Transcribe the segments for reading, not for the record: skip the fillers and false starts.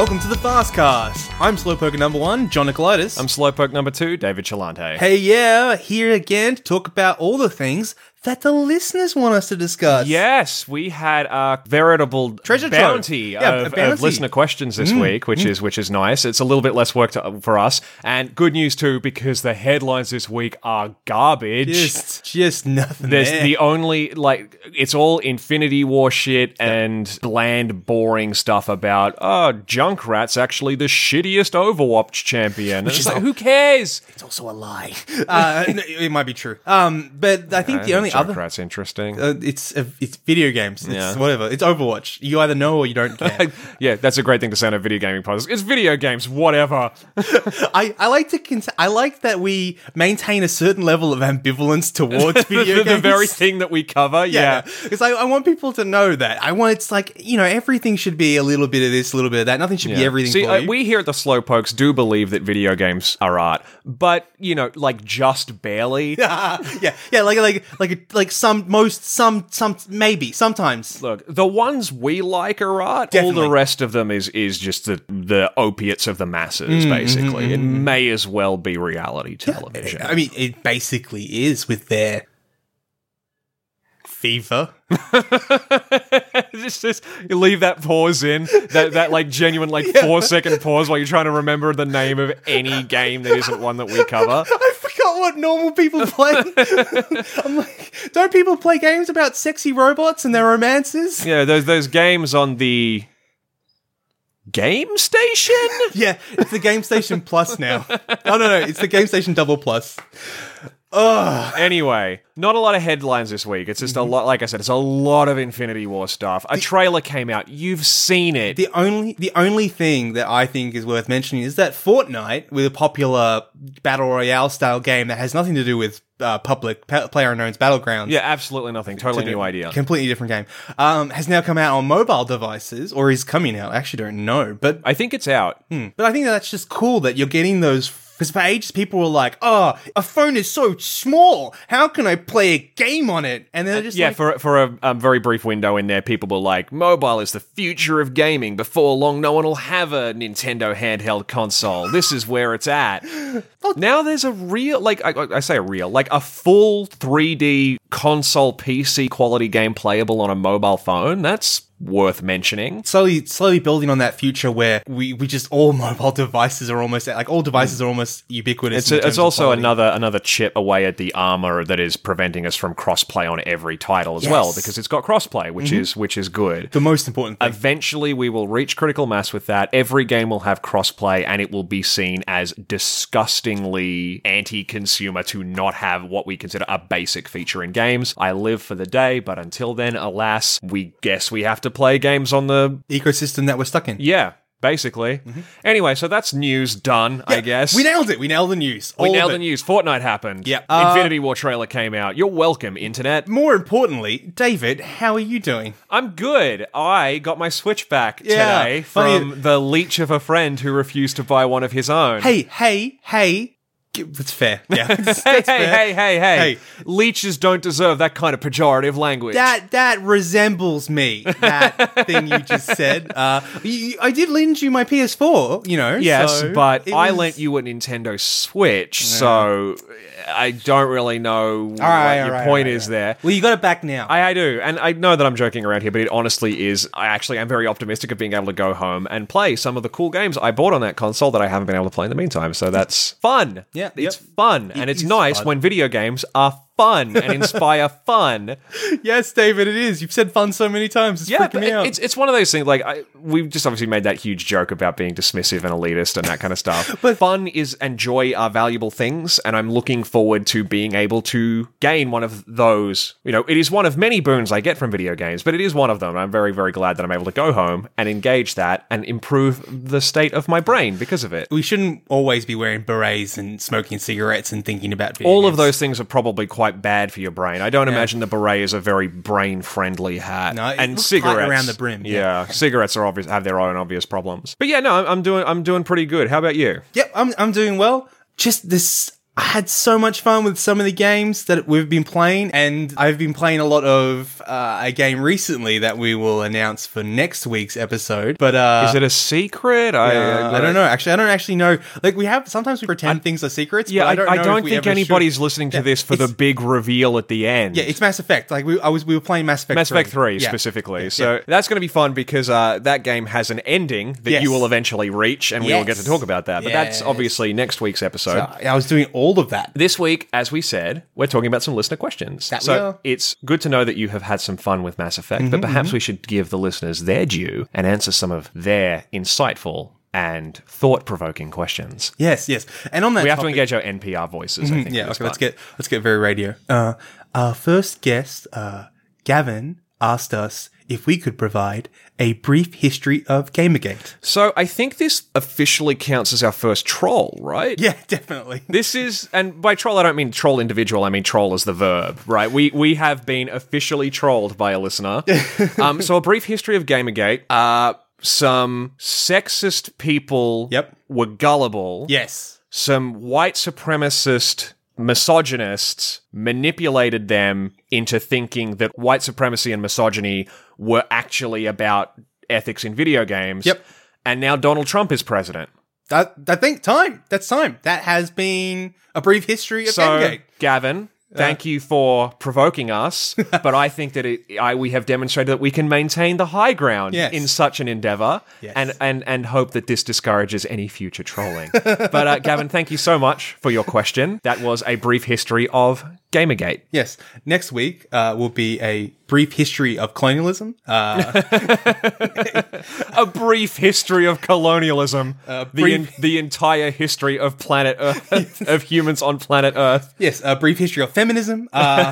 Welcome to the Fastcast. I'm Slowpoke number 1, John Nicolaitis. I'm Slowpoke number 2, David Chalante. Hey, yeah, here again to talk about all the things that the listeners want us to discuss. Yes, we had a veritable treasure bounty, trove. of listener questions this week, which is nice. It's a little bit less work for us, and good news too because the headlines this week are garbage. Just nothing. There's there. the only it's all Infinity War shit and bland, boring stuff about Junkrat's actually the shittiest Overwatch champion. Which is like, who cares? It's also a lie. No, it might be true. But I think the only other Junkrat's interesting. It's video games. It's whatever. It's Overwatch. You either know or you don't care. Yeah, that's a great thing to say on a video gaming podcast. It's video games, whatever. I like that we maintain a certain level of ambivalence towards video games. The very thing that we cover, yeah. Because I want people to know that. It's like, everything should be a little bit of this, a little bit of that. Nothing should be everything See, for you. we here at the Slowpokes do believe that video games are art, but, just barely. Like maybe, sometimes. Look, the ones we like are art. Definitely. All the rest of them is just the opiates of the masses, basically. It may as well be reality television. I mean, it basically is with their FIFA. Just you leave that pause in, that genuine 4-second pause while you're trying to remember the name of any game that isn't one that we cover. I forgot what normal people play. I'm like, don't people play games about sexy robots and their romances? Yeah, those games on the Game Station? Yeah, it's the Game Station Plus now. Oh, no, it's the Game Station Double Plus. Ugh. Anyway, not a lot of headlines this week. It's just a lot, like I said, it's a lot of Infinity War stuff. A trailer came out. You've seen it. The only thing that I think is worth mentioning is that Fortnite, with a popular Battle Royale style game that has nothing to do with public PlayerUnknown's Battlegrounds. Yeah, absolutely nothing. Totally new idea. Completely different game. Has now come out on mobile devices, or is coming out. I actually don't know, but I think it's out. But I think that's just cool that you're getting those. Because for ages, people were like, a phone is so small. How can I play a game on it? And they're just for a very brief window in there, people were like, mobile is the future of gaming. Before long, no one will have a Nintendo handheld console. This is where it's at. Now there's a real, I say a real, a full 3D console PC quality game playable on a mobile phone. That's worth mentioning. Slowly building on that future where we just all mobile devices are almost all devices are almost ubiquitous. It's also another chip away at the armor that is preventing us from crossplay on every title as well, because it's got crossplay, which is good. The most important thing. Eventually, we will reach critical mass with that. Every game will have crossplay, and it will be seen as disgustingly anti-consumer to not have what we consider a basic feature in games. I live for the day, but until then, alas, we guess we have to play games on the ecosystem that we're stuck in. Yeah, basically. Anyway, so that's news done, I guess. We nailed it. We nailed the news. We nailed the news. Fortnite happened. Yeah. Infinity War trailer came out. You're welcome, Internet. More importantly, David, how are you doing? I'm good. I got my Switch back today from the leech of a friend who refused to buy one of his own. Hey. That's fair. Yeah. Hey. Leeches don't deserve that kind of pejorative language. That resembles me. That thing you just said. I did lend you my PS4, Yes, so but I lent you a Nintendo Switch, so I don't really know what your point is there. Well, you got it back now. I do, and I know that I'm joking around here, but it honestly is. I actually am very optimistic of being able to go home and play some of the cool games I bought on that console that I haven't been able to play in the meantime, so that's fun. Yeah, it's fun, and it's nice fun. when video games are fun and inspire fun. Yes, David, it is. You've said fun so many times. It's freaking me out. It's one of those things, we've just obviously made that huge joke about being dismissive and elitist and that kind of stuff. But fun and joy are valuable things, and I'm looking forward to being able to gain one of those. It is one of many boons I get from video games, but it is one of them. I'm very, very glad that I'm able to go home and engage that and improve the state of my brain because of it. We shouldn't always be wearing berets and smoking cigarettes and thinking about video All games. of those things are probably quite bad for your brain. I don't imagine the beret is a very brain-friendly hat. No, and looks cigarettes tight around the brim. Yeah, cigarettes are have their own obvious problems. But yeah, no, I'm doing pretty good. How about you? Yep, I'm doing well. Just this. I had so much fun with some of the games that we've been playing, and I've been playing a lot of a game recently that we will announce for next week's episode. But is it a secret? I don't know. Actually, I don't actually know. Like sometimes we pretend things are secrets. Yeah, but I don't think anybody's listening to this for the big reveal at the end. Yeah, it's Mass Effect. Like we were playing Mass Effect. Mass Effect 3 specifically. So that's going to be fun because that game has an ending that you will eventually reach, and we will get to talk about that. But that's obviously next week's episode. So I was doing all of that. This week, as we said, we're talking about some listener questions. It's good to know that you have had some fun with Mass Effect, but perhaps we should give the listeners their due and answer some of their insightful and thought-provoking questions. Yes. And on that, we have to engage our NPR voices. I think. Yeah. Okay. Let's get very radio. Our first guest, Gavin, asked us if we could provide a brief history of Gamergate. So I think this officially counts as our first troll, right? Yeah, definitely. This is, and by troll I don't mean troll individual, I mean troll as the verb, right? We have been officially trolled by a listener. So a brief history of Gamergate. Some sexist people were gullible. Yes. Some white supremacist misogynists manipulated them into thinking that white supremacy and misogyny were actually about ethics in video games. Yep. And now Donald Trump is president. I think that's time. That has been a brief history of Gamergate. Gavin, thank you for provoking us, but I think that we have demonstrated that we can maintain the high ground in such an endeavor, and hope that this discourages any future trolling. But Gavin, thank you so much for your question. That was a brief history of Gamergate. Yes. Next week will be a brief history of colonialism. A brief history of colonialism. The entire history of planet Earth, of humans on planet Earth. Yes, a brief history of feminism.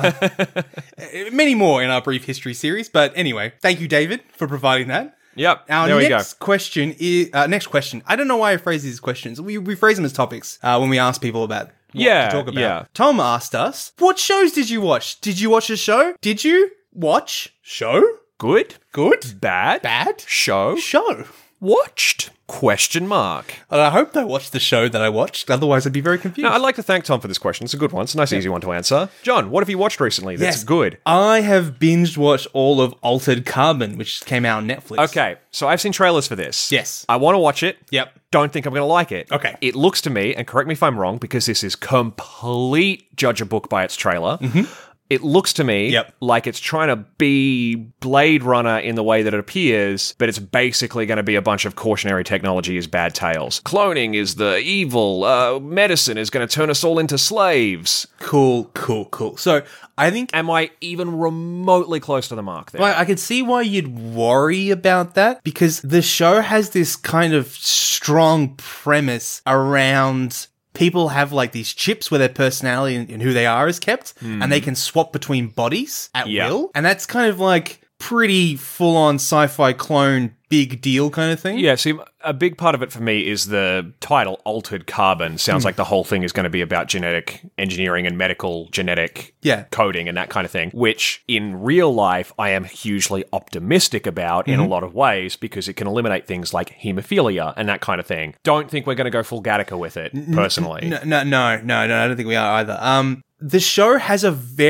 Many more in our brief history series. But anyway, thank you, David, for providing that. Yep. Our next question is I don't know why I phrase these questions. We phrase them as topics when we ask people about what to talk about. Yeah. Tom asked us, what shows did you watch? Did you watch a show? Did you watch show? Good. Bad. Show. Watched? Question mark. And I hope they watched the show that I watched. Otherwise, I'd be very confused. No, I'd like to thank Tom for this question. It's a good one. It's a nice, easy one to answer. John, what have you watched recently that's good? I have binge watched all of Altered Carbon, which came out on Netflix. Okay, so I've seen trailers for this. Yes. I want to watch it. Yep. Don't think I'm going to like it. Okay. It looks to me, and correct me if I'm wrong, because this is complete judge a book by its trailer. It looks to me like it's trying to be Blade Runner in the way that it appears, but it's basically going to be a bunch of cautionary technology is bad tales. Cloning is the evil. Medicine is going to turn us all into slaves. Cool. So I think... Am I even remotely close to the mark there? Well, I can see why you'd worry about that, because the show has this kind of strong premise around... People have like these chips where their personality and who they are is kept, and they can swap between bodies at will. And that's kind of like pretty full-on sci-fi clone, big deal kind of thing. Yeah, see, a big part of it for me is the title Altered Carbon. Sounds like the whole thing is going to be about genetic engineering and medical genetic coding and that kind of thing, which in real life I am hugely optimistic about in a lot of ways because it can eliminate things like hemophilia and that kind of thing. Don't think we're going to go full Gattaca with it, personally. No, I don't think we are either. The show has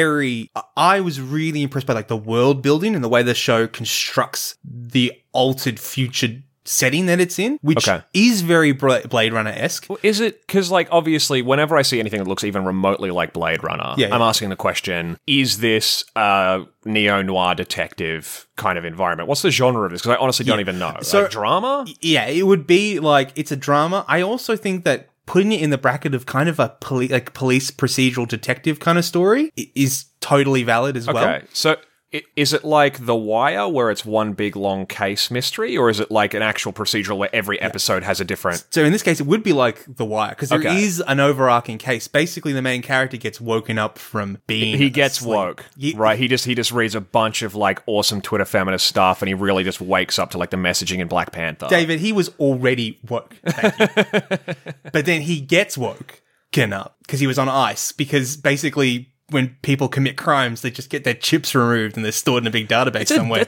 I was really impressed by like the world building and the way the show constructs the altered future setting that it's in, which is very Blade Runner-esque. Well, is it? Because, like, obviously, whenever I see anything that looks even remotely like Blade Runner, I'm asking the question, is this a neo-noir detective kind of environment? What's the genre of this? Because I honestly don't even know. So, like, drama? Yeah, it would be like, it's a drama. I also think that putting it in the bracket of kind of a police procedural detective kind of story is totally valid as well. Okay, so is it like The Wire, where it's one big long case mystery, or is it like an actual procedural where every episode has a different... So in this case, it would be like The Wire, because there is an overarching case. Basically, the main character gets woken up from being He gets woke, right? He just reads a bunch of like awesome Twitter feminist stuff, and he really just wakes up to like the messaging in Black Panther. David, he was already woke. Thank you. But then he gets woken up because he was on ice, because basically... when people commit crimes, they just get their chips removed and they're stored in a big database somewhere.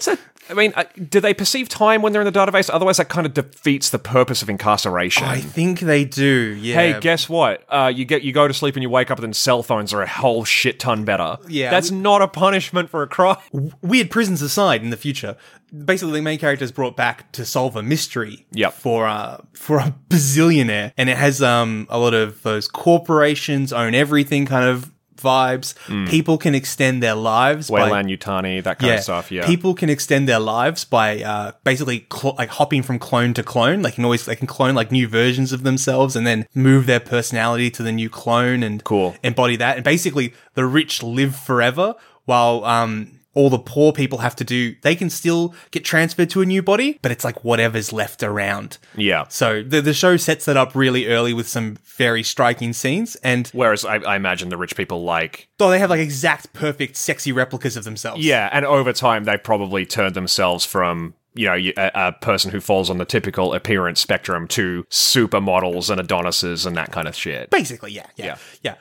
Do they perceive time when they're in the database? Otherwise, that kind of defeats the purpose of incarceration. I think they do, yeah. Hey, guess what? You go to sleep and you wake up and then cell phones are a whole shit ton better. Yeah. That's not a punishment for a crime. Weird prisons aside, in the future, basically the main character is brought back to solve a mystery for a bazillionaire. And it has a lot of those corporations own everything kind of vibes. People can extend their lives Weyland Yutani, that kind of stuff, yeah. People can extend their lives by basically like hopping from clone to clone. They can clone like new versions of themselves and then move their personality to the new clone and embody that. And basically the rich live forever while all the poor people have to do, they can still get transferred to a new body, but it's like whatever's left around. Yeah. So the show sets that up really early with some very striking scenes. And whereas I imagine the rich people they have like exact, perfect, sexy replicas of themselves. Yeah, and over time they probably turned themselves from a person who falls on the typical appearance spectrum to supermodels and Adonises and that kind of shit. Basically, yeah.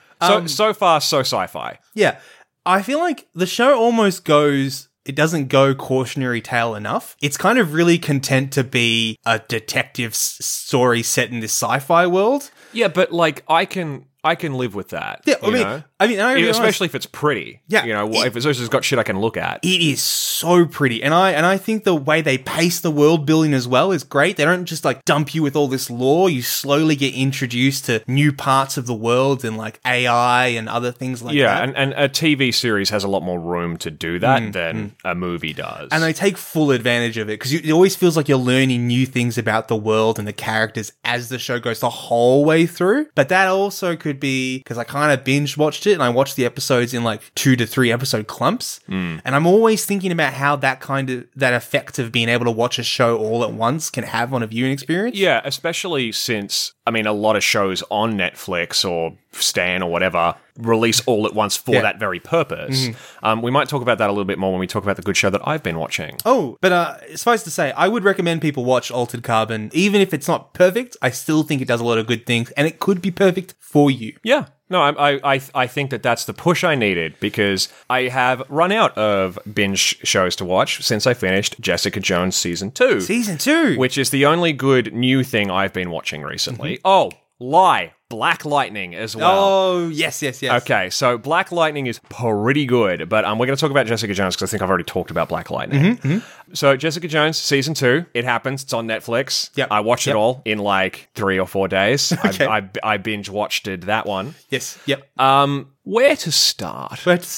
So far, so sci-fi. Yeah. I feel like the show almost it doesn't go cautionary tale enough. It's kind of really content to be a detective story set in this sci-fi world. Yeah, but like I can live with that. Yeah, I mean, especially if it's pretty. Yeah, if it's got shit I can look at. It is so pretty, and I think the way they pace the world building as well is great. They don't just like dump you with all this lore. You slowly get introduced to new parts of the world and like AI and other things like that. Yeah, and a TV series has a lot more room to do that than a movie does. And they take full advantage of it because it always feels like you're learning new things about the world and the characters as the show goes the whole way through. But that also could be because I kind of binge watched it and I watched the episodes in like 2 to 3 episode clumps. And I'm always thinking about how that effect of being able to watch a show all at once can have on a viewing experience. Yeah, especially since, I mean, a lot of shows on Netflix or Stan or whatever release all at once for that very purpose. We might talk about that a little bit more when we talk about the good show that I've been watching. Oh, but suffice to say, I would recommend people watch Altered Carbon. Even if it's not perfect, I still think it does a lot of good things, and it could be perfect for you. Yeah. No, I think that's the push I needed because I have run out of binge shows to watch since I finished Jessica Jones Season 2. Season 2! Which is the only good new thing I've been watching recently. Oh, lie. Black Lightning as well. Oh, yes. Okay, so Black Lightning is pretty good, but we're going to talk about Jessica Jones because I think I've already talked about Black Lightning. So Jessica Jones, Season 2, it happens. It's on Netflix. Yep. I watched it all in like 3 or 4 days. Okay. I binge-watched that one. Yes, yep. Where to start?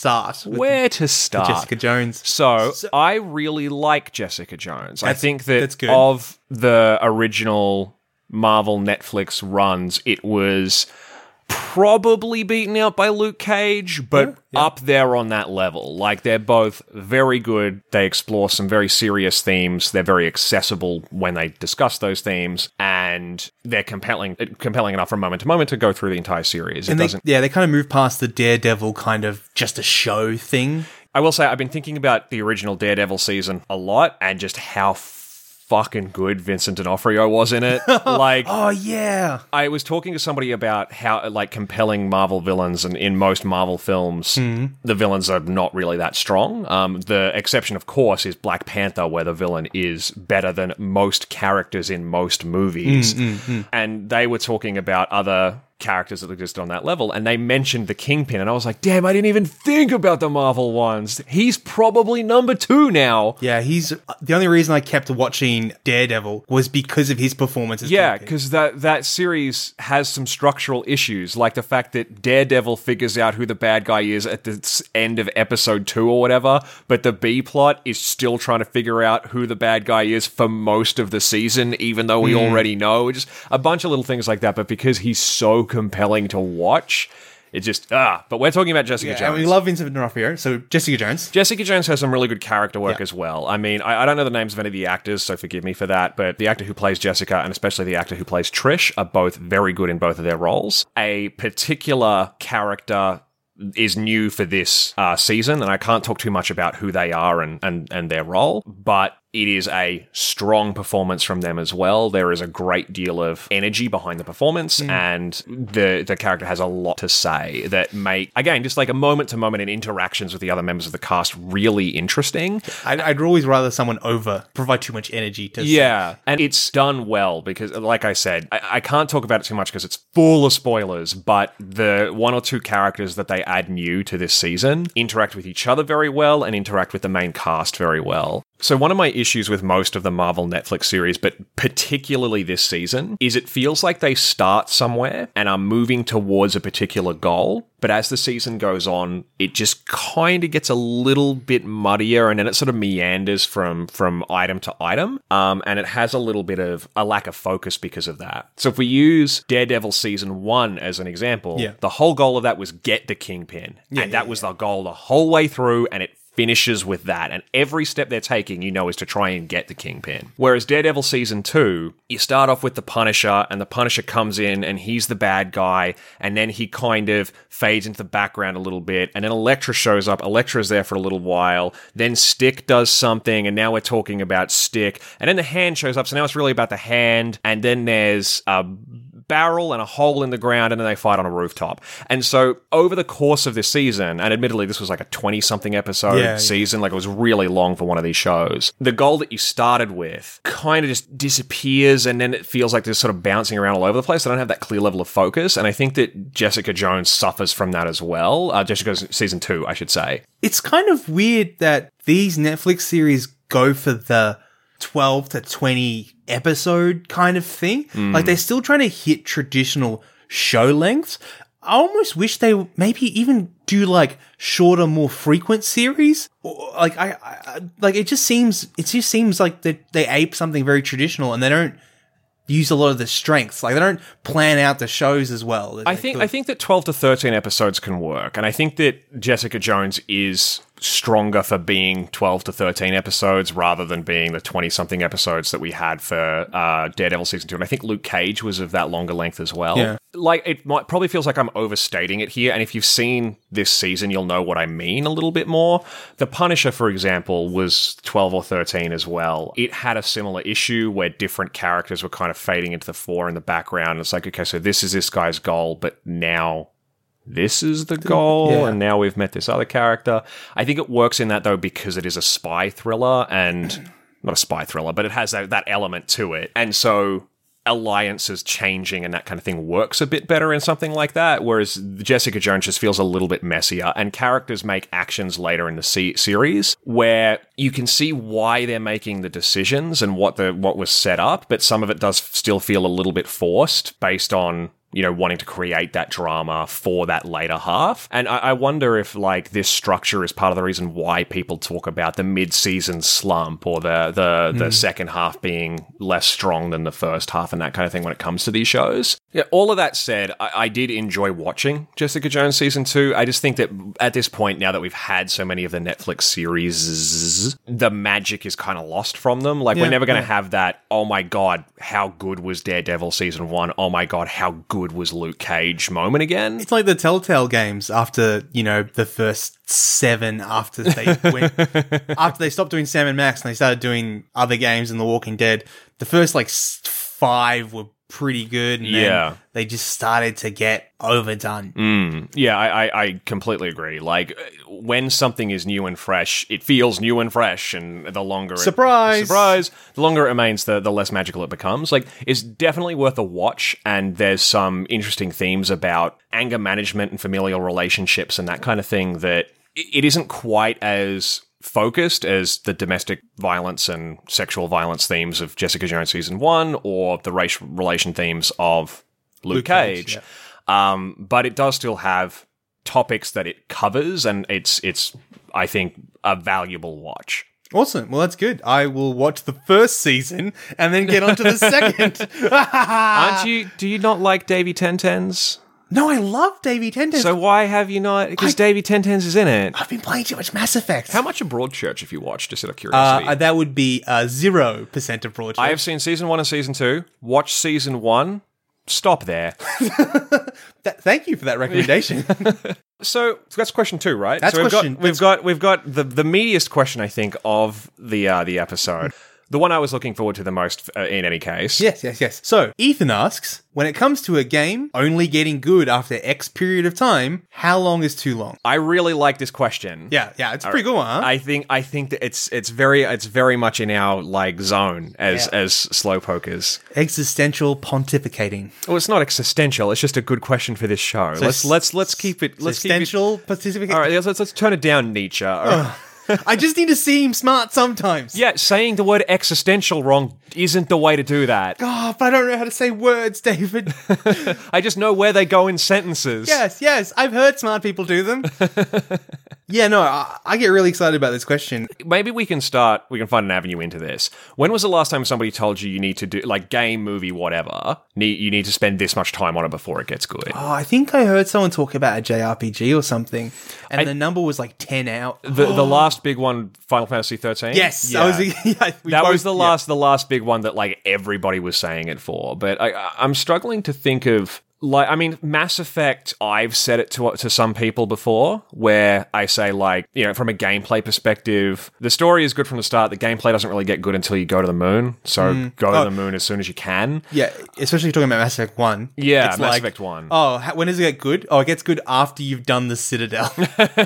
Jessica Jones. So I really like Jessica Jones. I think that's good. Of the original Marvel Netflix runs, it was probably beaten out by Luke Cage, but up there on that level. Like, they're both very good. They explore some very serious themes. They're very accessible when they discuss those themes, and they're compelling enough from moment to moment to go through the entire series. And they kind of move past the Daredevil kind of just a show thing. I will say, I've been thinking about the original Daredevil season a lot, and just how fucking good Vincent D'Onofrio was in it. Like, oh yeah. I was talking to somebody about how like compelling Marvel villains, and in most Marvel films, the villains are not really that strong. The exception, of course, is Black Panther, where the villain is better than most characters in most movies. And they were talking about other characters that exist on that level, and they mentioned the Kingpin, and I was like, damn, I didn't even think about the Marvel ones. He's probably number 2 now. Yeah, he's the only reason I kept watching Daredevil was because of his performance as Yeah, Kingpin. because that series has some structural issues, like the fact that Daredevil figures out who the bad guy is at the end of episode 2 or whatever, but the B plot is still trying to figure out who the bad guy is for most of the season, even though we already know. Just a bunch of little things like that, but because he's so compelling to watch, it just but we're talking about Jessica Jones. And we love Vincent D'Onofrio, so Jessica Jones has some really good character work as well. I mean, I don't know the names of any of the actors, so forgive me for that, but the actor who plays Jessica and especially the actor who plays Trish are both very good in both of their roles. A particular character is new for this season, and I can't talk too much about who they are and their role, but It is a strong performance from them as well. There is a great deal of energy behind the performance, and the character has a lot to say that make, again, just like a moment-to-moment and interactions with the other members of the cast really interesting. I'd always rather someone provide too much energy to Yeah, and it's done well because, like I said, I can't talk about it too much because it's full of spoilers, but the one or two characters that they add new to this season interact with each other very well and interact with the main cast very well. So one of my issues with most of the Marvel Netflix series, but particularly this season, is it feels like they start somewhere and are moving towards a particular goal, but as the season goes on, it just kind of gets a little bit muddier, and then it sort of meanders from item to item, and it has a little bit of a lack of focus because of that. So if we use Daredevil Season 1 as an example, the whole goal of that was get the Kingpin, and that was the goal the whole way through, and it finishes with that, and every step they're taking, is to try and get the Kingpin. Whereas Daredevil Season 2, you start off with the Punisher, and the Punisher comes in, and he's the bad guy, and then he kind of fades into the background a little bit, and then Elektra shows up. Elektra's there for a little while, then Stick does something, and now we're talking about Stick, and then the Hand shows up, so now it's really about the Hand, and then there's a barrel and a hole in the ground, and then they fight on a rooftop. And so over the course of this season, and admittedly this was like a 20-something episode season, like it was really long for one of these shows, the goal that you started with kind of just disappears, and then it feels like they're sort of bouncing around all over the place. They don't have that clear level of focus, and I think that Jessica Jones suffers from that as well. Jessica Season 2, I should say. It's kind of weird that these Netflix series go for the 12 to 20 episode kind of thing. Like, they're still trying to hit traditional show lengths. I almost wish they maybe even do like shorter, more frequent series. Or, like, it just seems like they ape something very traditional, and they don't use a lot of the strengths. Like, they don't plan out the shows as well. I think that 12 to 13 episodes can work, and I think that Jessica Jones is stronger for being 12 to 13 episodes rather than being the 20-something episodes that we had for Daredevil Season 2. And I think Luke Cage was of that longer length as well. Yeah. Like, it probably feels like I'm overstating it here, and if you've seen this season, you'll know what I mean a little bit more. The Punisher, for example, was 12 or 13 as well. It had a similar issue where different characters were kind of fading into the fore in the background. It's like, okay, so this is this guy's goal, but now this is the goal, and now we've met this other character. I think it works in that, though, because it is a spy thriller, and not a spy thriller, but it has that element to it. And so alliances changing and that kind of thing works a bit better in something like that, whereas Jessica Jones just feels a little bit messier, and characters make actions later in the series where you can see why they're making the decisions and what was set up, but some of it does still feel a little bit forced based on wanting to create that drama for that later half. And I wonder if, like, this structure is part of the reason why people talk about the mid-season slump or the second half being less strong than the first half and that kind of thing when it comes to these shows. Yeah, all of that said, I did enjoy watching Jessica Jones Season 2. I just think that at this point, now that we've had so many of the Netflix series, the magic is kind of lost from them. Like, we're never going to have that, oh my God, how good was Daredevil Season 1? Oh my God, how good was Luke Cage moment again. It's like the Telltale games after, the first 7 after they stopped doing Sam & Max and they started doing other games in The Walking Dead. The first 5 were pretty good, and then they just started to get overdone. Yeah, I completely agree. Like, when something is new and fresh, it feels new and fresh, and the longer Surprise! The longer it remains, the less magical it becomes. Like, it's definitely worth a watch, and there's some interesting themes about anger management and familial relationships and that kind of thing that it isn't quite as focused as the domestic violence and sexual violence themes of Jessica Jones Season 1 or the race relation themes of Luke Cage. But it does still have topics that it covers, and it's I think, a valuable watch. Awesome. Well, that's good. I will watch the first season and then get onto the second. Do you not like Davy Tentens? No, I love Davy Tentens. So why have you not? Because Davy Tentens is in it. I've been playing too much Mass Effect. How much of Broadchurch have you watched, just out of curiosity? That would be 0% of Broadchurch. I have seen Season 1 and Season 2. Watch Season 1. Stop there. Thank you for that recommendation. So that's question 2, right? That's so question. We've got the meatiest question, I think, of the episode. The one I was looking forward to the most in any case. Yes. So, Ethan asks, when it comes to a game only getting good after X period of time, how long is too long? I really like this question. Yeah, it's a pretty good one, huh? I think that it's very much in our like zone as slowpokers. Existential pontificating. Well, it's not existential. It's just a good question for this show. So let's keep it. Existential pontificating. All right, let's turn it down, Nietzsche. I just need to seem smart sometimes. Yeah, saying the word existential wrong isn't the way to do that. Oh, but I don't know how to say words, David. I just know where they go in sentences. Yes, I've heard smart people do them. Yeah, no, I get really excited about this question. Maybe we can find an avenue into this. When was the last time somebody told you need to do, like, game, movie, whatever, you need to spend this much time on it before it gets good? Oh, I think I heard someone talk about a JRPG or something, and the number was like 10 out. The last big one, Final Fantasy 13? Yes. Yeah. That was the last big one that, like, everybody was saying it for. But I'm struggling to think of... Like, I mean, Mass Effect, I've said it to some people before, where I say, like, you know, from a gameplay perspective, the story is good from the start. The gameplay doesn't really get good until you go to the moon. So go to the moon as soon as you can. Yeah, especially talking about Mass Effect 1. Yeah, it's Mass Effect 1. Oh, when does it get good? Oh, it gets good after you've done the Citadel.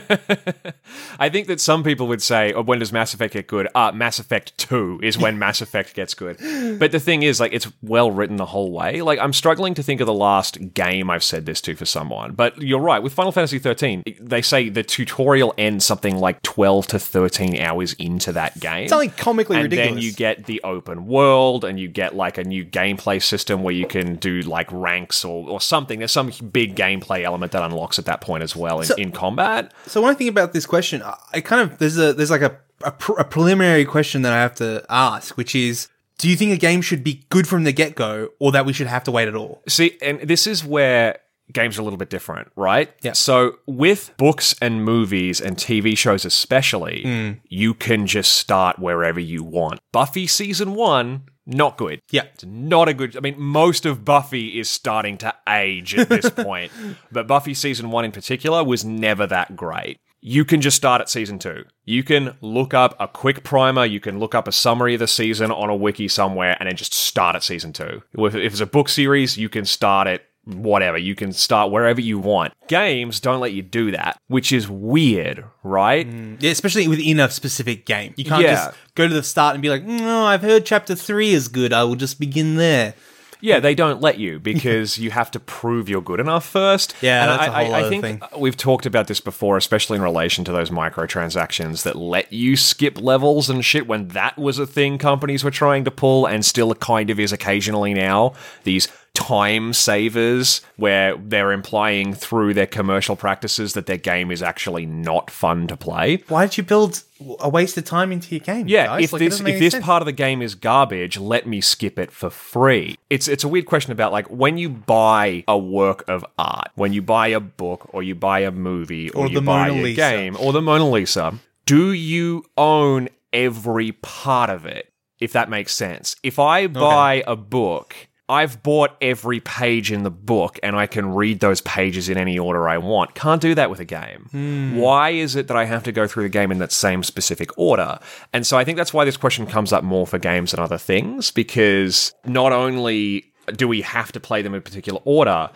I think that some people would say, oh, when does Mass Effect get good? Mass Effect 2 is when Mass Effect gets good. But the thing is, like, it's well written the whole way. Like, I'm struggling to think of the last game I've said this to for someone. But you're right, with Final Fantasy 13, they say the tutorial ends something like 12 to 13 hours into that game. It's something comically ridiculous. And then you get the open world, and you get like a new gameplay system where you can do like ranks or something. There's some big gameplay element that unlocks at that point as well in combat. So when I think about this question, I kind of there's like a preliminary question that I have to ask, which is, do you think a game should be good from the get-go, or that we should have to wait at all? See, and this is where games are a little bit different, right? Yeah. So with books and movies and TV shows especially, you can just start wherever you want. Buffy season 1, not good. Yeah. It's not a good... I mean, most of Buffy is starting to age at this point. But Buffy season 1 in particular was never that great. You can just start at season 2. You can look up a quick primer, you can look up a summary of the season on a wiki somewhere, and then just start at season 2. If it's a book series, you can start at whatever. You can start wherever you want. Games don't let you do that, which is weird, right? Yeah, especially within a specific game. You can't just go to the start and be like, no, I've heard chapter 3 is good, I will just begin there. Yeah, they don't let you because you have to prove you're good enough first. Yeah, and that's a whole other think thing. We've talked about this before, especially in relation to those microtransactions that let you skip levels and shit when that was a thing companies were trying to pull and still kind of is occasionally now. These time savers where they're implying through their commercial practices that their game is actually not fun to play. Why did you build a waste of time into your game? Yeah, guys? if this part of the game is garbage, let me skip it for free. It's a weird question about, like, when you buy a work of art, when you buy a book or you buy a movie or you buy a game or the Mona Lisa, do you own every part of it, if that makes sense? If I buy a book, I've bought every page in the book and I can read those pages in any order I want. Can't do that with a game. Why is it that I have to go through the game in that same specific order? And so I think that's why this question comes up more for games than other things, because not only do we have to play them in a particular order,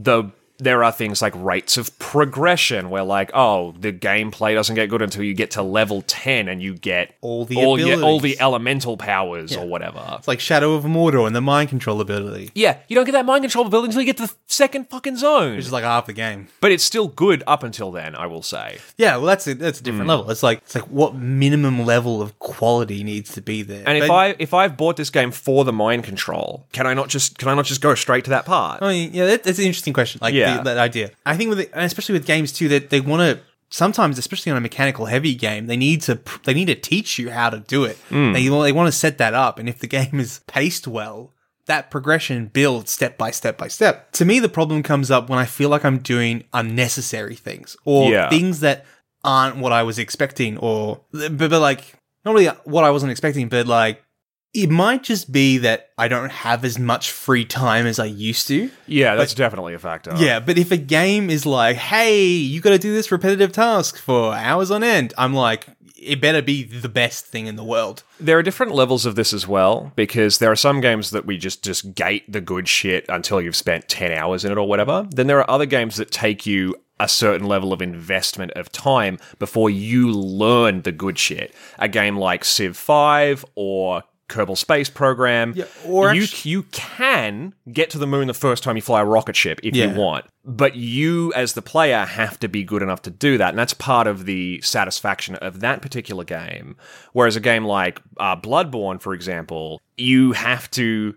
there are things like rates of progression where, like, oh, the gameplay doesn't get good until you get to level 10 and you get all the elemental powers or whatever. It's like Shadow of Mordor and the mind control ability. Yeah, you don't get that mind control ability until you get to the second fucking zone. Which is like half the game. But it's still good up until then, I will say. Yeah, well, that's a different level. It's like what minimum level of quality needs to be there. And if I've bought this game for the mind control, can I not just go straight to that part? I mean, yeah, that's an interesting question. Like, that idea. I think especially with games too, that they want to sometimes, especially on a mechanical heavy game, they need to teach you how to do it. They want to set that up, and if the game is paced well, that progression builds step by step by step. To me, the problem comes up when I feel like I'm doing unnecessary things or things that aren't what I was expecting, or but like not really what I wasn't expecting, but like It might just be that I don't have as much free time as I used to. Yeah, that's definitely a factor. Yeah, but if a game is like, hey, you got to do this repetitive task for hours on end, I'm like, it better be the best thing in the world. There are different levels of this as well, because there are some games that we just gate the good shit until you've spent 10 hours in it or whatever. Then there are other games that take you a certain level of investment of time before you learn the good shit. A game like Civ 5 or Kerbal Space Program, or you can get to the moon the first time you fly a rocket ship if you want, but you as the player have to be good enough to do that, and that's part of the satisfaction of that particular game. Whereas a game like Bloodborne, for example, you have to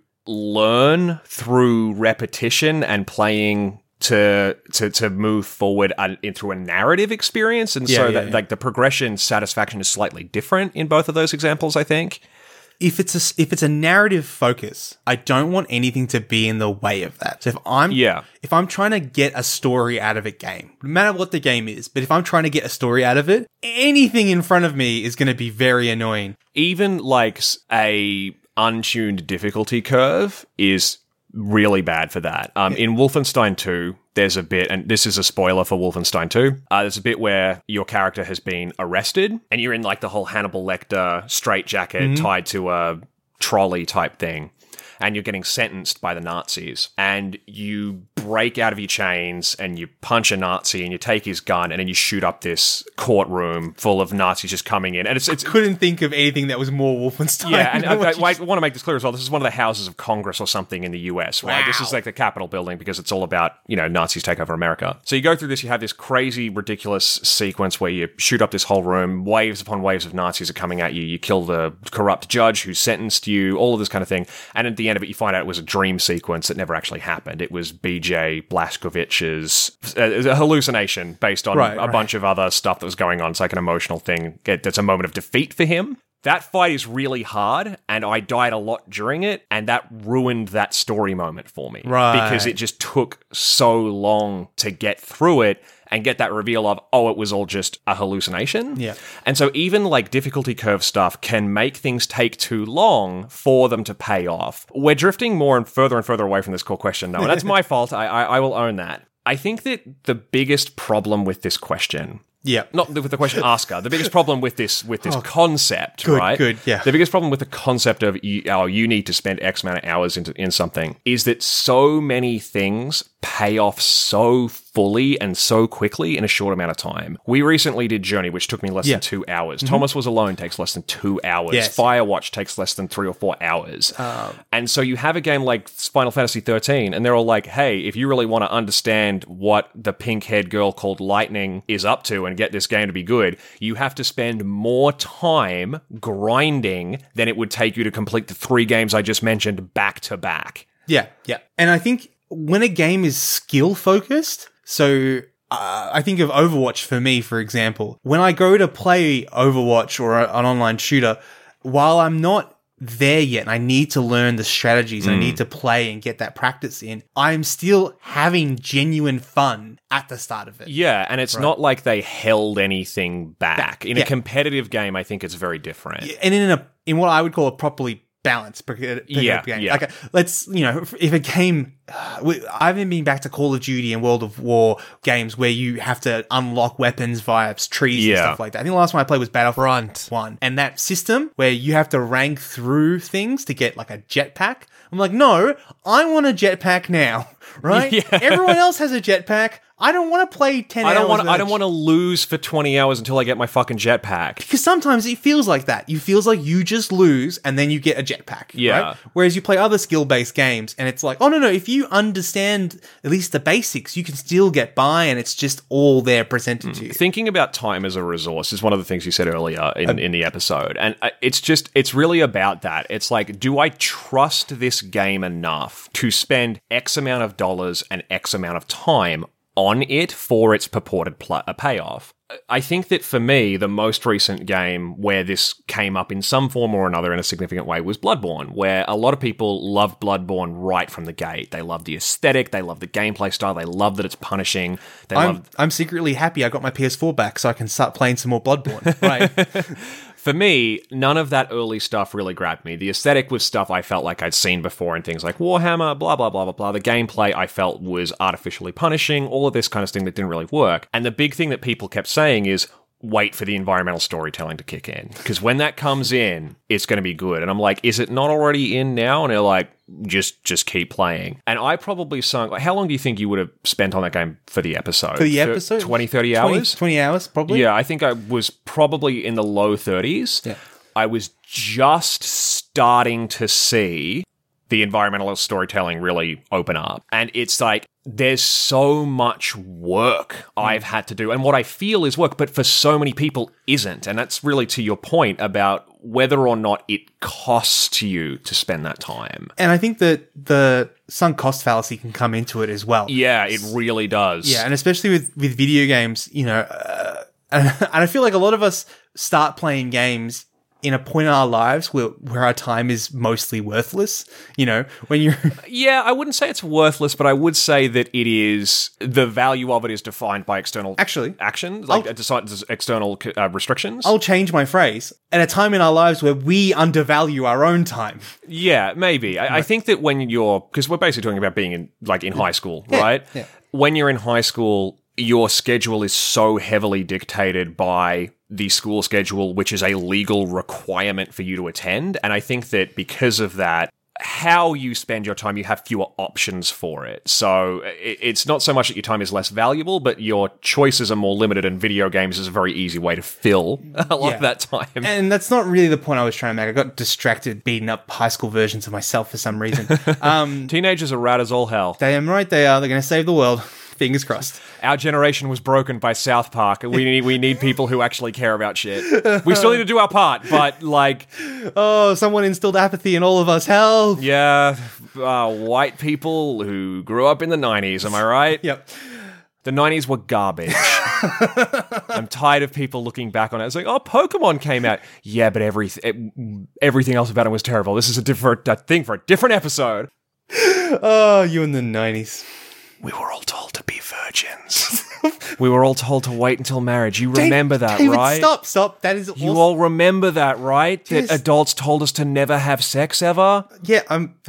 learn through repetition and playing to move forward through a narrative experience, and like the progression satisfaction is slightly different in both of those examples, I think. If it's a narrative focus, I don't want anything to be in the way of that. So if I'm trying to get a story out of a game, no matter what the game is, but if I'm trying to get a story out of it, anything in front of me is going to be very annoying. Even like a untuned difficulty curve is really bad for that. In Wolfenstein 2, there's a bit, and this is a spoiler for Wolfenstein 2, there's a bit where your character has been arrested, and you're in like the whole Hannibal Lecter straitjacket tied to a trolley type thing, and you're getting sentenced by the Nazis, and you break out of your chains, and you punch a Nazi, and you take his gun, and then you shoot up this courtroom full of Nazis just coming in. And I couldn't think of anything that was more Wolfenstein. Yeah, and I want to make this clear as well. This is one of the houses of Congress or something in the US, right? Wow. This is like the Capitol building because it's all about, Nazis take over America. So you go through this, you have this crazy, ridiculous sequence where you shoot up this whole room, waves upon waves of Nazis are coming at you, you kill the corrupt judge who sentenced you, all of this kind of thing. And at the end of it, you find out it was a dream sequence that never actually happened. It was BJ Blazkowicz's a hallucination based on a bunch of other stuff that was going on. It's like an emotional thing. That's a moment of defeat for him. That fight is really hard, and I died a lot during it, and that ruined that story moment for me. Right. Because it just took so long to get through it and get that reveal of, it was all just a hallucination. Yeah. And so even like difficulty curve stuff can make things take too long for them to pay off. We're drifting more and further away from this core question, though, and that's my fault. I will own that. I think that the biggest problem with this question... Yeah. Not with the question asker. The biggest problem with this concept, right? Good, yeah. The biggest problem with the concept of you need to spend X amount of hours in something is that so many things pay off so fully and so quickly in a short amount of time. We recently did Journey, which took me less than 2 hours. Mm-hmm. Thomas Was Alone takes less than 2 hours. Yes. Firewatch takes less than 3 or 4 hours. And so you have a game like Final Fantasy XIII, and they're all like, hey, if you really want to understand what the pink-haired girl called Lightning is up to and get this game to be good, you have to spend more time grinding than it would take you to complete the 3 games I just mentioned back to back. Yeah. And I think when a game is skill focused, so I think of Overwatch for me, for example. When I go to play Overwatch or an online shooter, while I'm not there yet and I need to learn the strategies, I need to play and get that practice in, I'm still having genuine fun at the start of it. Yeah, and it's not like they held anything back. In a competitive game, I think it's very different. And in what I would call a properly balanced game. Like, let's, if a game, I haven't been back to Call of Duty and World of War games where you have to unlock weapons via trees and stuff like that. I think the last one I played was Battlefront 1. And that system where you have to rank through things to get like a jetpack. I'm like, no, I want a jetpack now, right? Yeah. Everyone else has a jetpack. I don't want to play 10 hours. I don't want to lose for 20 hours until I get my fucking jetpack. Because sometimes it feels like that. You feels like you just lose and then you get a jetpack. Yeah. Right? Whereas you play other skill-based games and it's like, oh, no. If you understand at least the basics, you can still get by and it's just all there presented to you. Thinking about time as a resource is one of the things you said earlier in the episode. And it's really about that. It's like, do I trust this game enough to spend X amount of dollars and X amount of time on it for its purported payoff? I think that for me, the most recent game where this came up in some form or another in a significant way was Bloodborne, where a lot of people love Bloodborne right from the gate. They love the aesthetic, they love the gameplay style, they love that it's punishing. I'm secretly happy I got my PS4 back so I can start playing some more Bloodborne. Right. For me, none of that early stuff really grabbed me. The aesthetic was stuff I felt like I'd seen before in things like Warhammer, blah, blah, blah, blah, blah. The gameplay I felt was artificially punishing, all of this kind of thing that didn't really work. And the big thing that people kept saying is, wait for the environmental storytelling to kick in. Because when that comes in, it's going to be good. And I'm like, is it not already in now? And they're like, just keep playing. And I probably sunk, how long do you think you would have spent on that game for the episode? For the episode? 20, 30 hours? 20 hours, probably. Yeah, I think I was probably in the low 30s. Yeah. I was just starting to see the environmental storytelling really open up. And it's like, there's so much work I've had to do. And what I feel is work, but for so many people isn't. And that's really to your point about whether or not it costs you to spend that time. And I think that the sunk cost fallacy can come into it as well. Yeah, it really does. Yeah, and especially with video games, you know, and I feel like a lot of us start playing games in a point in our lives where our time is mostly worthless, you know, when you're... Yeah, I wouldn't say it's worthless, but I would say that it is... The value of it is defined by external... actions, like external restrictions. I'll change my phrase. At a time in our lives where we undervalue our own time. Yeah, maybe. I think that when you're... Because we're basically talking about being in high school, right? Yeah. When you're in high school, your schedule is so heavily dictated by the school schedule, which is a legal requirement for you to attend. And I think that because of that, how you spend your time, you have fewer options for it. So it's not so much that your time is less valuable, but your choices are more limited, and video games is a very easy way to fill a lot of that time. And that's not really the point I was trying to make. I got distracted beating up high school versions of myself for some reason. Teenagers are rad as all hell. Damn right they are. They're going to save the world. Fingers crossed. Our generation was broken by South Park. We need people who actually care about shit. We still need to do our part, but like... Oh, someone instilled apathy in all of us. Help! Yeah, white people who grew up in the 90s, am I right? Yep. The 90s were garbage. I'm tired of people looking back on it. It's like, oh, Pokemon came out. Yeah, but everything else about it was terrible. This is a thing for a different episode. Oh, you in the 90s. We were all told to be virgins. We were all told to wait until marriage. You remember that, David, right? Stop. That is awesome. You all remember that, right? Yes. That adults told us to never have sex ever? Yeah,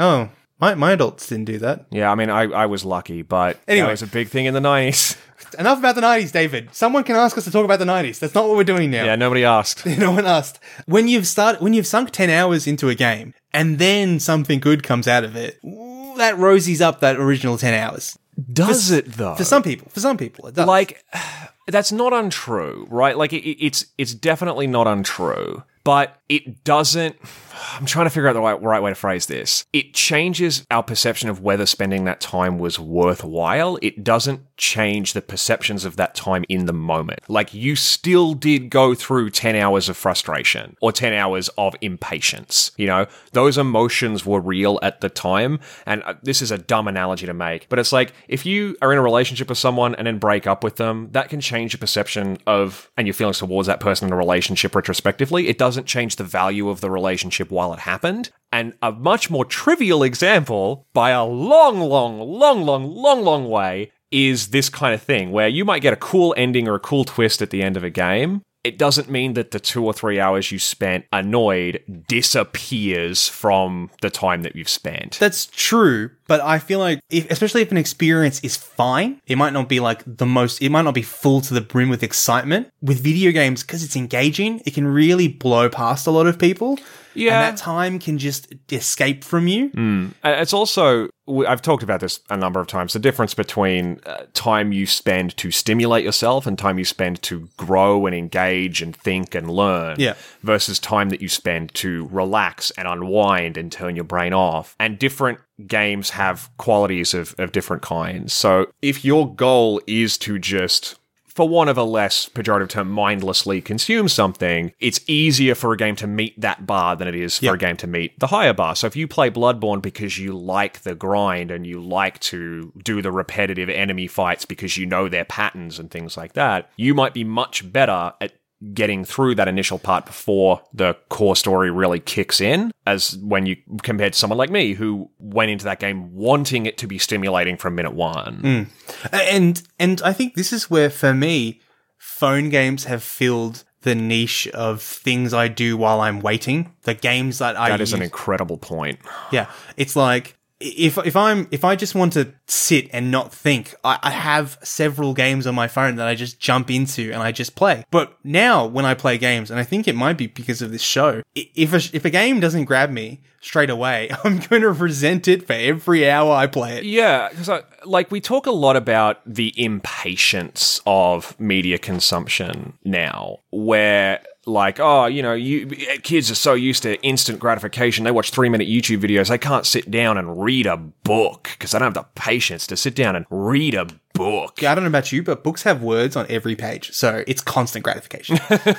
my adults didn't do that. Yeah, I mean, I was lucky, but anyway, that was a big thing in the 90s. Enough about the 90s, David. Someone can ask us to talk about the 90s. That's not what we're doing now. Yeah, nobody asked. No one asked. When you've sunk 10 hours into a game, and then something good comes out of it, that rosies up that original 10 hours. Does it, though? For some people, it does. Like, that's not untrue, right? Like, it's definitely not untrue, but it doesn't... I'm trying to figure out the right way to phrase this. It changes our perception of whether spending that time was worthwhile. It doesn't change the perceptions of that time in the moment. Like, you still did go through 10 hours of frustration or 10 hours of impatience. You know, those emotions were real at the time. And this is a dumb analogy to make, but it's like, if you are in a relationship with someone and then break up with them, that can change your perception of, and your feelings towards that person in a relationship retrospectively. It doesn't change the value of the relationship while it happened. And a much more trivial example, by a long way, is this kind of thing, where you might get a cool ending or a cool twist at the end of a game. It doesn't mean that the 2 or 3 hours you spent annoyed disappears from the time that you've spent. That's true, but I feel like, especially if an experience is fine, it might not be it might not be full to the brim with excitement. With video games, because it's engaging, it can really blow past a lot of people. Yeah. And that time can just escape from you. It's also, I've talked about this a number of times, the difference between time you spend to stimulate yourself and time you spend to grow and engage and think and learn versus time that you spend to relax and unwind and turn your brain off. And different games have qualities of different kinds. So if your goal is to just, for want of a less pejorative term, mindlessly consume something, it's easier for a game to meet that bar than it is for a game to meet the higher bar. So if you play Bloodborne because you like the grind and you like to do the repetitive enemy fights because you know their patterns and things like that, you might be much better at getting through that initial part before the core story really kicks in, as when you compared to someone like me who went into that game wanting it to be stimulating from minute one. And I think this is where, for me, phone games have filled the niche of things I do while I'm waiting. The games that I That is an incredible point. Yeah. It's like, if I just want to sit and not think, I have several games on my phone that I just jump into and I just play. But now when I play games, and I think it might be because of this show, if a game doesn't grab me straight away, I'm going to resent it for every hour I play it. Yeah, because we talk a lot about the impatience of media consumption now, where kids are so used to instant gratification. They watch 3-minute YouTube videos. They can't sit down and read a book because they don't have the patience to sit down and read a book. Yeah, I don't know about you, but books have words on every page, so it's constant gratification.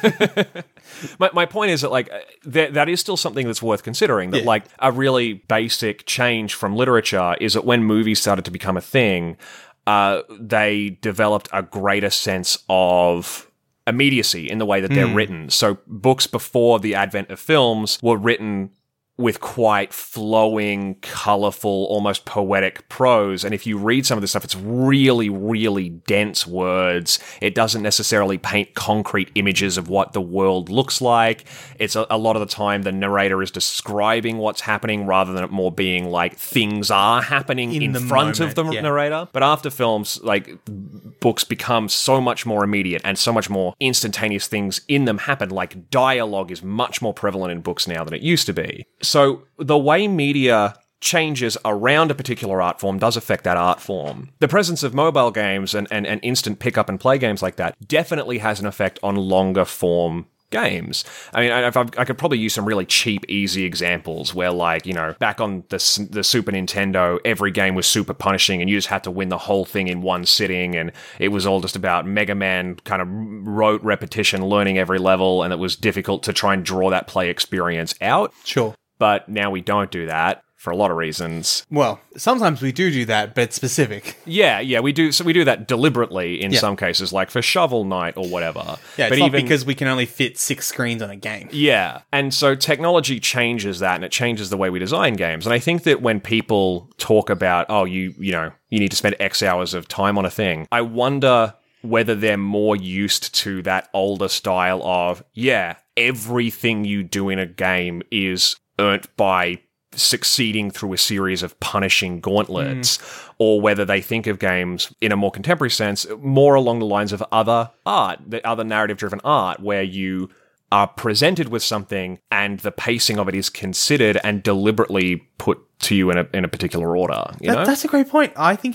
My point is that that is still something that's worth considering. That a really basic change from literature is that when movies started to become a thing, they developed a greater sense of immediacy in the way that they're written. So books before the advent of films were written with quite flowing, colorful, almost poetic prose. And if you read some of this stuff, it's really, really dense words. It doesn't necessarily paint concrete images of what the world looks like. It's a lot of the time the narrator is describing what's happening rather than it more being like things are happening in front of the narrator. But after films, books become so much more immediate and so much more instantaneous things in them happen. Like dialogue is much more prevalent in books now than it used to be. So the way media changes around a particular art form does affect that art form. The presence of mobile games and instant pick up and play games like that definitely has an effect on longer form games. I mean, I could probably use some really cheap, easy examples where, back on the Super Nintendo, every game was super punishing and you just had to win the whole thing in one sitting, and it was all just about Mega Man kind of rote repetition, learning every level, and it was difficult to try and draw that play experience out. Sure. But now we don't do that for a lot of reasons. Well, sometimes we do that, but it's specific. Yeah, we do. So we do that deliberately in some cases, like for Shovel Knight or whatever. Yeah, it's not because we can only fit 6 screens on a game. Yeah, and so technology changes that, and it changes the way we design games. And I think that when people talk about, you need to spend X hours of time on a thing, I wonder whether they're more used to that older style of, everything you do in a game is earned by succeeding through a series of punishing gauntlets, or whether they think of games in a more contemporary sense, more along the lines of other art, the other narrative-driven art, where you are presented with something and the pacing of it is considered and deliberately put to you in a particular order. That's a great point.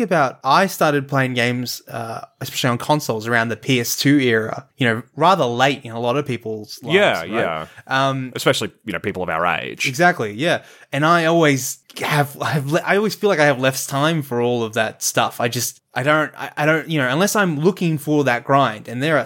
I started playing games, especially on consoles, around the PS2 era, rather late in a lot of people's lives. Yeah. Especially, people of our age. Exactly, yeah. And I always I always feel like I have less time for all of that stuff. I don't, unless I'm looking for that grind. And there are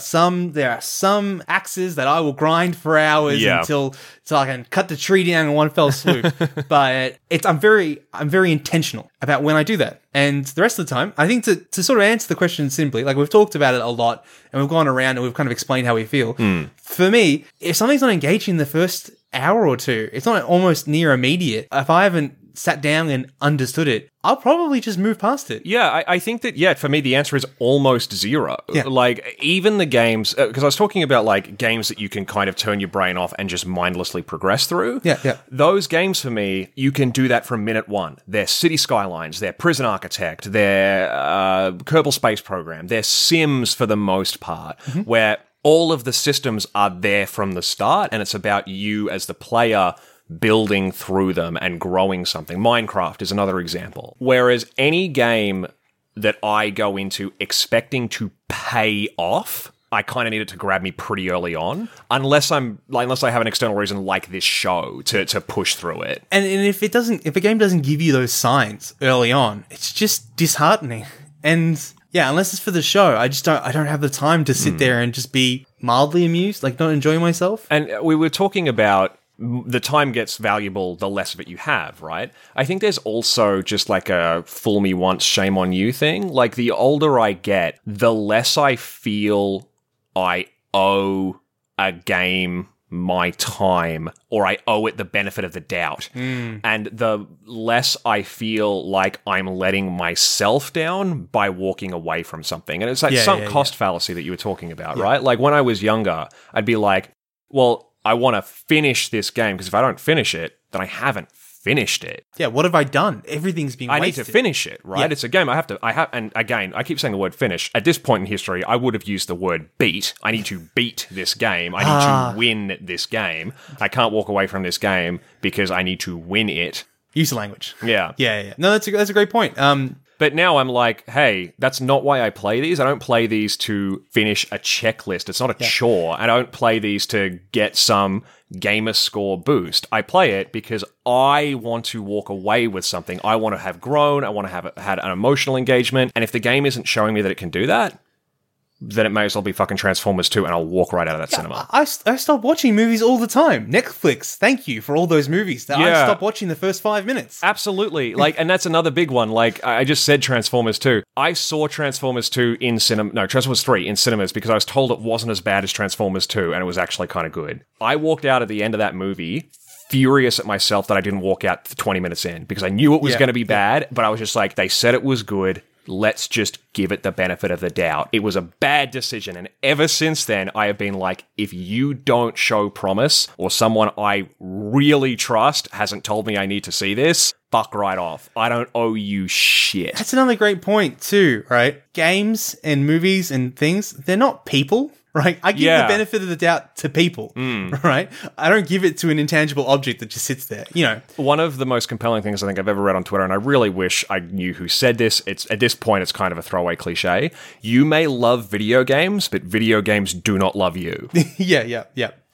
some axes that I will grind for hours until I can cut the tree down in one fell swoop. But I'm very intentional about when I do that. And the rest of the time, I think to sort of answer the question simply, we've talked about it a lot and we've gone around and we've kind of explained how we feel. For me, if something's not engaging the first hour or two, it's not almost near immediate. If I haven't sat down and understood it, I'll probably just move past it. Yeah, I think that, for me, the answer is almost zero. Yeah. Even the games, because I was talking about, games that you can kind of turn your brain off and just mindlessly progress through. Yeah. Those games, for me, you can do that from minute one. They're City Skylines, they're Prison Architect, they're Kerbal Space Program, they're Sims for the most part, where all of the systems are there from the start, and it's about you as the player building through them and growing something. Minecraft is another example. Whereas any game that I go into expecting to pay off, I kind of need it to grab me pretty early on, unless I have an external reason like this show to push through it. And if a game doesn't give you those signs early on, it's just disheartening. And yeah, unless it's for the show, I don't have the time to sit there and just be mildly amused, not enjoy myself. And we were talking about the time gets valuable the less of it you have, right? I think there's also just a fool me once, shame on you thing. The older I get, the less I feel I owe a game my time or I owe it the benefit of the doubt. And the less I feel like I'm letting myself down by walking away from something. And it's like sunk cost fallacy that you were talking about, right? Like when I was younger, I'd be like, well, I want to finish this game because if I don't finish it, then I haven't finished it. Yeah, what have I done? Everything's been wasted. I need to finish it, right? Yeah. It's a game and again, I keep saying the word finish. At this point in history, I would have used the word beat. I need to beat this game. I need to win this game. I can't walk away from this game because I need to win it. Use the language. Yeah. Yeah. No, that's a great point. But now I'm like, hey, that's not why I play these. I don't play these to finish a checklist. It's not a chore. I don't play these to get some gamer score boost. I play it because I want to walk away with something. I want to have grown. I want to have had an emotional engagement. And if the game isn't showing me that it can do that, then it may as well be fucking Transformers 2 and I'll walk right out of that cinema. I stop watching movies all the time. Netflix, thank you for all those movies that I stopped watching the first 5 minutes. Absolutely. Like, and that's another big one. Like, I just said Transformers 2. I saw Transformers 2 in Transformers 3 in cinemas because I was told it wasn't as bad as Transformers 2 and it was actually kind of good. I walked out at the end of that movie furious at myself that I didn't walk out 20 minutes in because I knew it was going to be bad, but I was just like, they said it was good. Let's just give it the benefit of the doubt. It was a bad decision. And ever since then, I have been like, if you don't show promise or someone I really trust hasn't told me I need to see this, fuck right off. I don't owe you shit. That's another great point too, right? Games and movies and things, they're not people. Right? I give the benefit of the doubt to people, right? I don't give it to an intangible object that just sits there, you know. One of the most compelling things I think I've ever read on Twitter, and I really wish I knew who said this, it's at this point it's kind of a throwaway cliche. You may love video games, but video games do not love you. Yeah.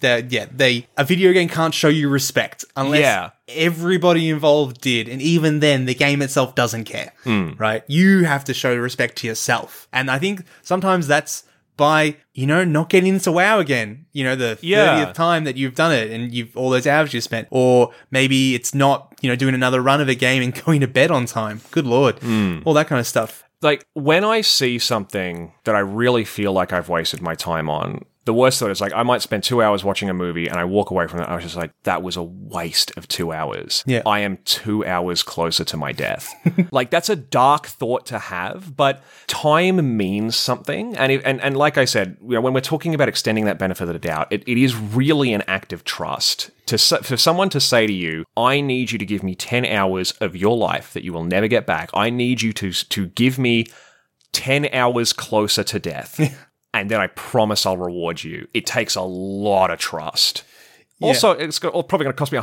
A video game can't show you respect unless everybody involved did, and even then, the game itself doesn't care, right? You have to show respect to yourself. And I think sometimes that's by, not getting into WoW again, the 30th time that you've done it and you've all those hours you spent. Or maybe it's not, doing another run of a game and going to bed on time. Good Lord. All that kind of stuff. Like, when I see something that I really feel like I've wasted my time on, the worst thought is like, I might spend 2 hours watching a movie and I walk away from it. I was just like, that was a waste of 2 hours. Yeah. I am 2 hours closer to my death. Like, that's a dark thought to have, but time means something. And like I said, when we're talking about extending that benefit of the doubt, it is really an act of trust. For someone to say to you, I need you to give me 10 hours of your life that you will never get back. I need you to give me 10 hours closer to death. And then I promise I'll reward you. It takes a lot of trust. Yeah. Also, it's probably going to cost me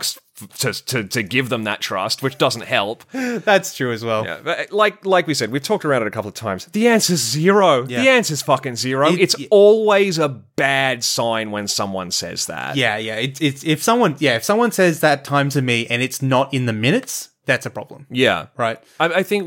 $100 to give them that trust, which doesn't help. That's true as well. Yeah, but like we said, we've talked around it a couple of times. The answer's zero. Yeah. The answer's fucking zero. It's always a bad sign when someone says that. Yeah. It's if someone says that time to me and it's not in the minutes, that's a problem. Yeah, right. I think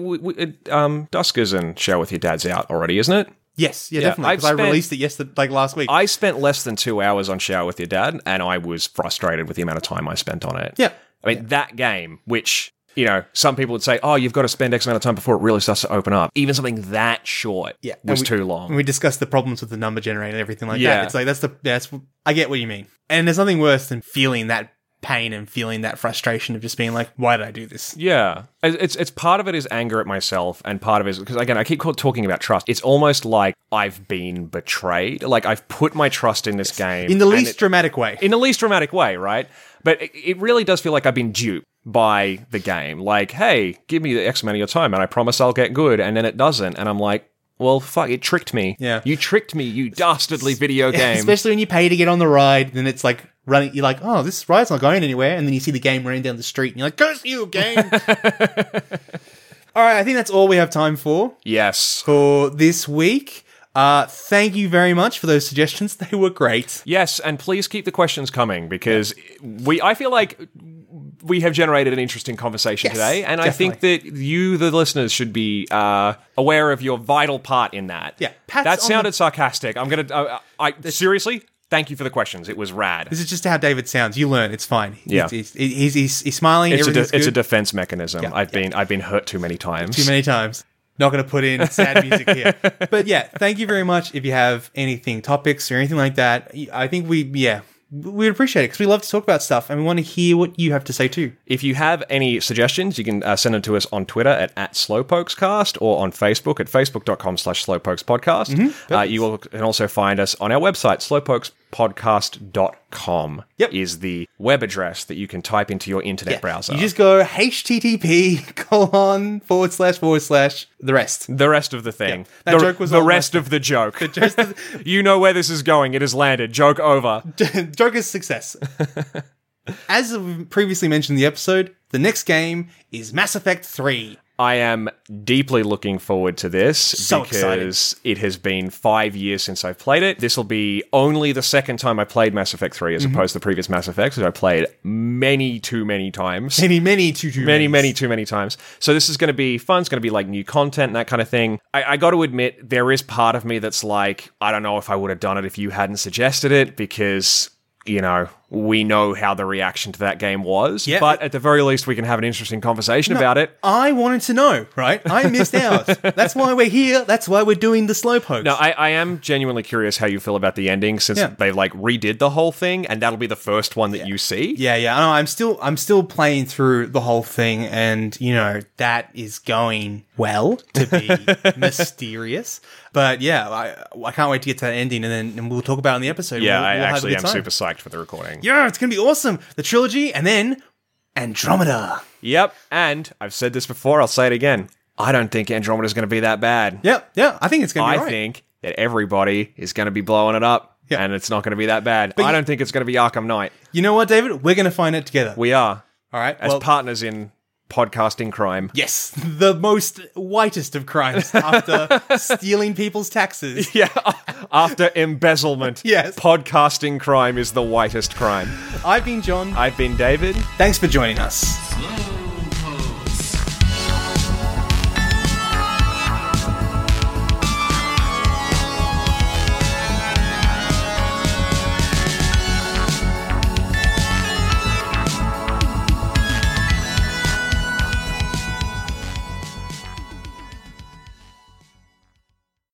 Duskers and Share With Your Dad's out already, isn't it? Yes, definitely. Because I released it last week. I spent less than 2 hours on Shower With Your Dad, and I was frustrated with the amount of time I spent on it. Yeah. I mean, that game, which, some people would say, oh, you've got to spend X amount of time before it really starts to open up. Even something that short was too long. And we discussed the problems with the number generator and everything like that. It's like, I get what you mean. And there's nothing worse than feeling that pain and feeling that frustration of just being like, why did I do this? Yeah. It's part of it is anger at myself, and part of it is, because again, I keep talking about trust. It's almost like I've been betrayed. Like, I've put my trust in this game. In the least dramatic way. In the least dramatic way, right? But it really does feel like I've been duped by the game. Like, hey, give me the X amount of your time and I promise I'll get good, and then it doesn't. And I'm like, well, fuck, it tricked me. Yeah. You tricked me, you dastardly video game. Especially when you pay to get on the ride, then it's like running, you're like, oh, this ride's not going anywhere, and then you see the game running down the street, and you're like, curse you, game! All right, I think that's all we have time for. Yes. For this week. Thank you very much for those suggestions. They were great. Yes, and please keep the questions coming, because I feel like we have generated an interesting conversation today, and definitely. I think that you, the listeners, should be aware of your vital part in that. Yeah, that sounded sarcastic. I'm gonna. Seriously, thank you for the questions. It was rad. This is just how David sounds. You learn. It's fine. Yeah, he's smiling. It's a defense mechanism. Yeah, I've been hurt too many times. Not going to put in sad music here. But yeah, thank you very much. If you have anything, topics or anything like that, I think we'd appreciate it because we love to talk about stuff and we want to hear what you have to say too. If you have any suggestions, you can send them to us on Twitter at @slowpokescast or on Facebook at facebook.com/slowpokespodcast. You can also find us on our website, slowpokespodcast.com. Yep. Is the web address that you can type into your internet browser. You just go http:// the rest. The rest of the thing. That joke was the rest of the joke. You know where this is going. It has landed. Joke over. Joke is success. As previously mentioned in the episode, the next game is Mass Effect 3. I am deeply looking forward to this So because it has been 5 years since I've played it. This will be only the second time I played Mass Effect 3 as opposed to the previous Mass Effects, which I played many too many times. Many too many times. So this is going to be fun. It's going to be like new content and that kind of thing. I got to admit, there is part of me that's like, I don't know if I would have done it if you hadn't suggested it because, you know, we know how the reaction to that game was. Yeah. But at the very least, we can have an interesting conversation about it. I wanted to know, right? I missed out. That's why we're here. That's why we're doing the Slowpokes. No, I am genuinely curious how you feel about the ending since they like redid the whole thing and that'll be the first one that you see. Yeah. I know. I'm still playing through the whole thing and, you know, that is going well to be mysterious. But yeah, I can't wait to get to that ending and we'll talk about it in the episode. Yeah, we'll I have a actually good am time. super psyched for the recording. Yeah, it's going to be awesome. The trilogy and then Andromeda. Yep, and I've said this before, I'll say it again. I don't think Andromeda's going to be that bad. Yep, I think it's going to be I right. think that everybody is going to be blowing it up, and it's not going to be that bad. I don't think it's going to be Arkham Knight. You know what, David? We're going to find it together. We are. All right. As partners in podcasting crime. Yes, the most whitest of crimes after stealing people's taxes. Yeah, after embezzlement. Yes. Podcasting crime is the whitest crime. I've been John. I've been David. Thanks for joining us.